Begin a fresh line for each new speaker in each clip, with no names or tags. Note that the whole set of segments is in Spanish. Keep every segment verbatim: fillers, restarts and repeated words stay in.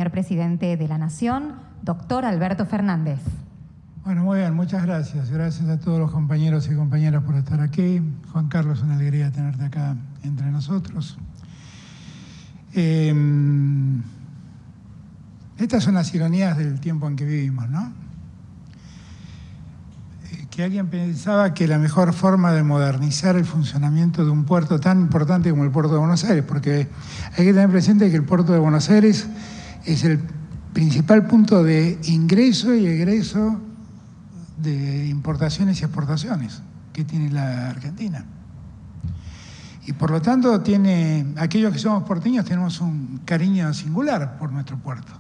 señor presidente de la Nación, doctor Alberto Fernández.
Bueno, muy bien, muchas gracias. Gracias a todos los compañeros y compañeras por estar aquí. Juan Carlos, una alegría tenerte acá entre nosotros. Eh, estas son las ironías del tiempo en que vivimos, ¿no? Eh, que alguien pensaba que la mejor forma de modernizar el funcionamiento de un puerto tan importante como el puerto de Buenos Aires, porque hay que tener presente que el puerto de Buenos Aires es el principal punto de ingreso y egreso de importaciones y exportaciones que tiene la Argentina. Y por lo tanto, tiene, aquellos que somos porteños tenemos un cariño singular por nuestro puerto.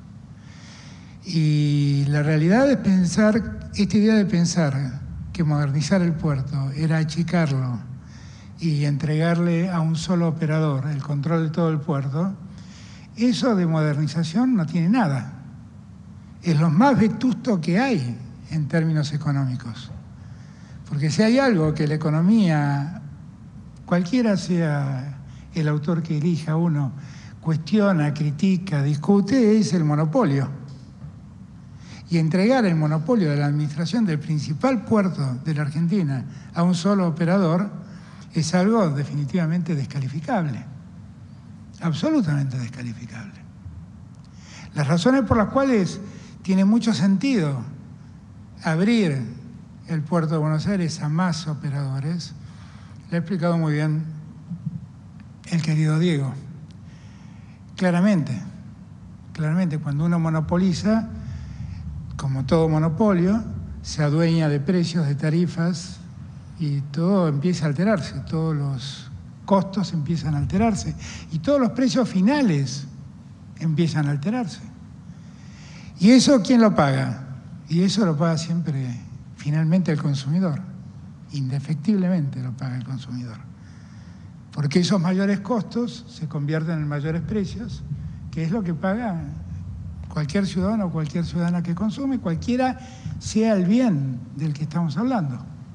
Y la realidad es pensar, esta idea de pensar que modernizar el puerto era achicarlo y entregarle a un solo operador el control de todo el puerto, eso de modernización no tiene nada. Es lo más vetusto que hay en términos económicos. Porque si hay algo que la economía, cualquiera sea el autor que elija uno, cuestiona, critica, discute, es el monopolio. Y entregar el monopolio de la administración del principal puerto de la Argentina a un solo operador es algo definitivamente descalificable. Absolutamente descalificable. Las razones por las cuales tiene mucho sentido abrir el puerto de Buenos Aires a más operadores, le ha explicado muy bien el querido Diego. Claramente, claramente cuando uno monopoliza, como todo monopolio, se adueña de precios, de tarifas y todo empieza a alterarse, todos los costos empiezan a alterarse y todos los precios finales empiezan a alterarse. ¿Y eso quién lo paga? Y eso lo paga siempre, finalmente, el consumidor. Indefectiblemente lo paga el consumidor. Porque esos mayores costos se convierten en mayores precios, que es lo que paga cualquier ciudadano o cualquier ciudadana que consume, cualquiera sea el bien del que estamos hablando.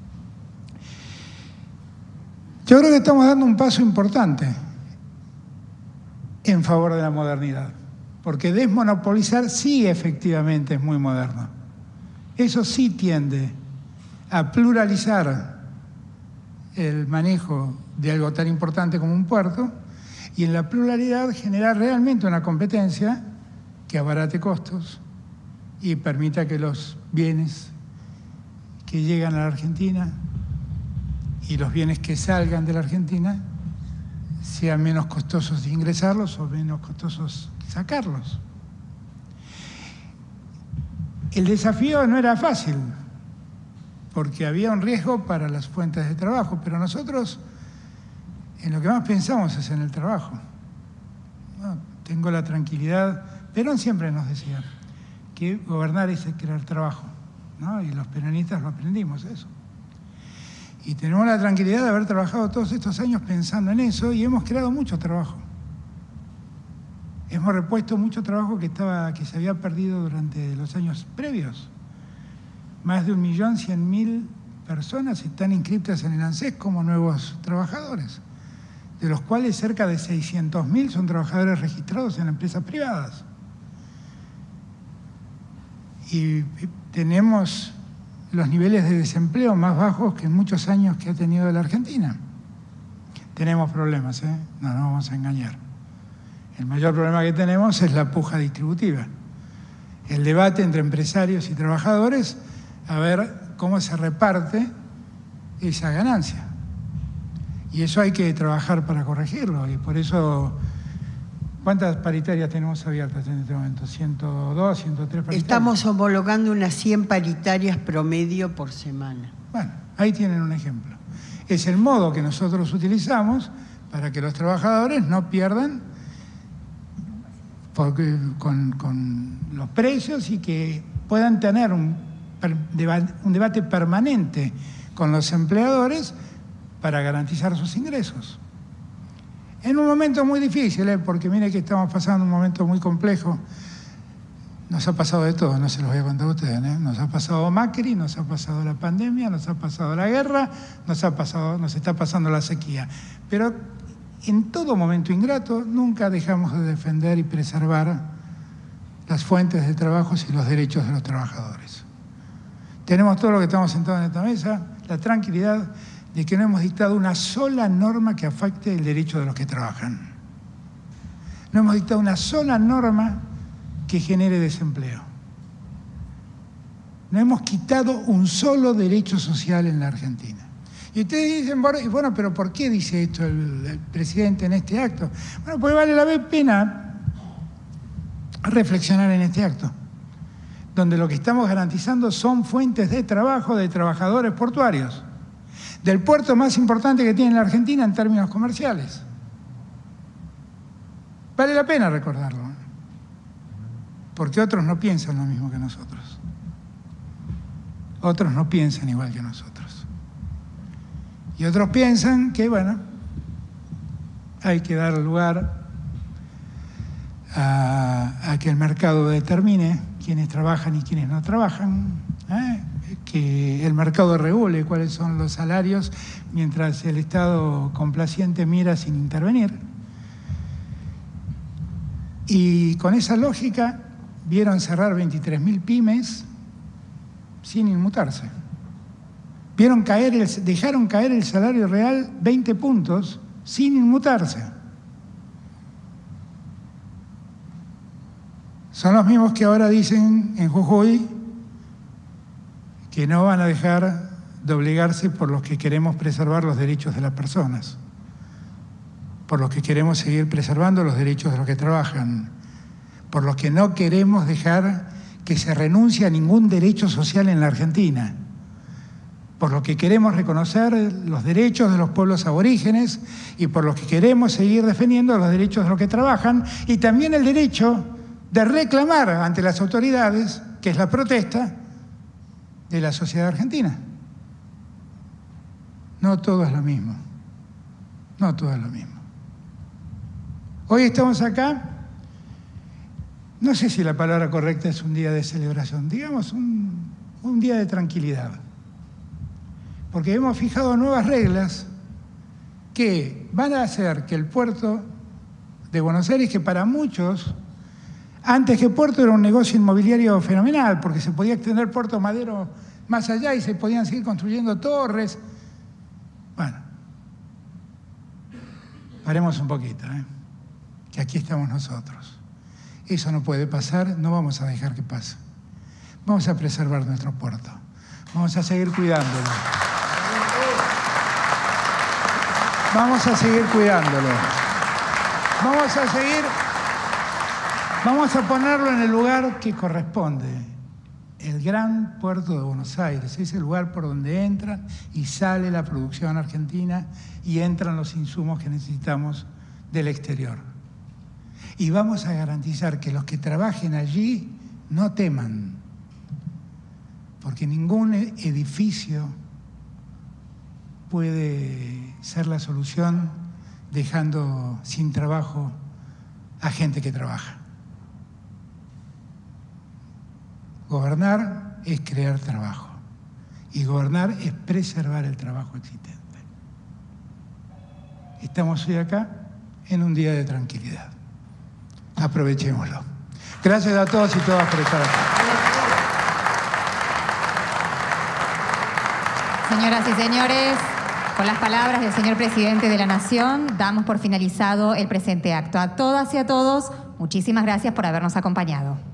Yo creo que estamos dando un paso importante en favor de la modernidad, porque desmonopolizar sí efectivamente es muy moderno. Eso sí tiende a pluralizar el manejo de algo tan importante como un puerto y en la pluralidad generar realmente una competencia que abarate costos y permita que los bienes que llegan a la Argentina y los bienes que salgan de la Argentina sean menos costosos de ingresarlos o menos costosos sacarlos. El desafío no era fácil, porque había un riesgo para las fuentes de trabajo, pero nosotros en lo que más pensamos es en el trabajo. No, tengo la tranquilidad, Perón siempre nos decía que gobernar es crear trabajo, ¿no? Y los peronistas lo aprendimos eso. Y tenemos la tranquilidad de haber trabajado todos estos años pensando en eso y hemos creado mucho trabajo. Hemos repuesto mucho trabajo que, estaba, que se había perdido durante los años previos. Más de un millón cien mil personas están inscritas en el ANSES como nuevos trabajadores, de los cuales cerca de seiscientos mil son trabajadores registrados en empresas privadas. Y tenemos los niveles de desempleo más bajos que en muchos años que ha tenido la Argentina. Tenemos problemas, ¿eh? No nos vamos a engañar. El mayor problema que tenemos es la puja distributiva. El debate entre empresarios y trabajadores a ver cómo se reparte esa ganancia. Y eso hay que trabajar para corregirlo. Y por eso, ¿cuántas paritarias tenemos abiertas en este momento? ¿ciento dos, ciento tres paritarias?
Estamos homologando unas cien paritarias promedio por semana.
Bueno, ahí tienen un ejemplo. Es el modo que nosotros utilizamos para que los trabajadores no pierdan porque, con, con los precios y que puedan tener un, un debate permanente con los empleadores para garantizar sus ingresos. En un momento muy difícil, ¿eh? Porque mire que estamos pasando un momento muy complejo. Nos ha pasado de todo, no se los voy a contar a ustedes, ¿eh? Nos ha pasado Macri, nos ha pasado la pandemia, nos ha pasado la guerra, nos ha pasado, nos está pasando la sequía. Pero en todo momento ingrato nunca dejamos de defender y preservar las fuentes de trabajo y los derechos de los trabajadores. Tenemos todo lo que estamos sentados en esta mesa, la tranquilidad de que no hemos dictado una sola norma que afecte el derecho de los que trabajan. No hemos dictado una sola norma que genere desempleo. No hemos quitado un solo derecho social en la Argentina. Y ustedes dicen, bueno, pero ¿por qué dice esto el, el presidente en este acto? Bueno, porque vale la pena reflexionar en este acto, donde lo que estamos garantizando son fuentes de trabajo de trabajadores portuarios, del puerto más importante que tiene la Argentina en términos comerciales. Vale la pena recordarlo, porque otros no piensan lo mismo que nosotros. Otros no piensan igual que nosotros. Y otros piensan que, bueno, hay que dar lugar a, a que el mercado determine quiénes trabajan y quiénes no trabajan, ¿eh? Que el mercado regule cuáles son los salarios mientras el Estado complaciente mira sin intervenir. Y con esa lógica vieron cerrar veintitrés mil pymes sin inmutarse. Vieron caer el, dejaron caer el salario real veinte puntos sin inmutarse. Son los mismos que ahora dicen en Jujuy que no van a dejar de obligarse por los que queremos preservar los derechos de las personas, por los que queremos seguir preservando los derechos de los que trabajan, por los que no queremos dejar que se renuncie a ningún derecho social en la Argentina, por los que queremos reconocer los derechos de los pueblos aborígenes y por los que queremos seguir defendiendo los derechos de los que trabajan y también el derecho de reclamar ante las autoridades, que es la protesta de la sociedad argentina. No todo es lo mismo, no todo es lo mismo. Hoy estamos acá, no sé si la palabra correcta es un día de celebración, digamos un, un día de tranquilidad, porque hemos fijado nuevas reglas que van a hacer que el puerto de Buenos Aires, que para muchos, antes que puerto era un negocio inmobiliario fenomenal, porque se podía extender Puerto Madero más allá y se podían seguir construyendo torres. Bueno, paremos un poquito, ¿eh? Que aquí estamos nosotros. Eso no puede pasar, no vamos a dejar que pase. Vamos a preservar nuestro puerto. Vamos a seguir cuidándolo. Vamos a seguir cuidándolo. Vamos a seguir, vamos a ponerlo en el lugar que corresponde. El gran puerto de Buenos Aires es el lugar por donde entra y sale la producción argentina y entran los insumos que necesitamos del exterior. Y vamos a garantizar que los que trabajen allí no teman, porque ningún edificio puede ser la solución dejando sin trabajo a gente que trabaja. Gobernar es crear trabajo y gobernar es preservar el trabajo existente. Estamos hoy acá en un día de tranquilidad. Aprovechémoslo. Gracias a todos y todas por estar aquí.
Señoras y señores, con las palabras del señor presidente de la Nación, damos por finalizado el presente acto. A todas y a todos, muchísimas gracias por habernos acompañado.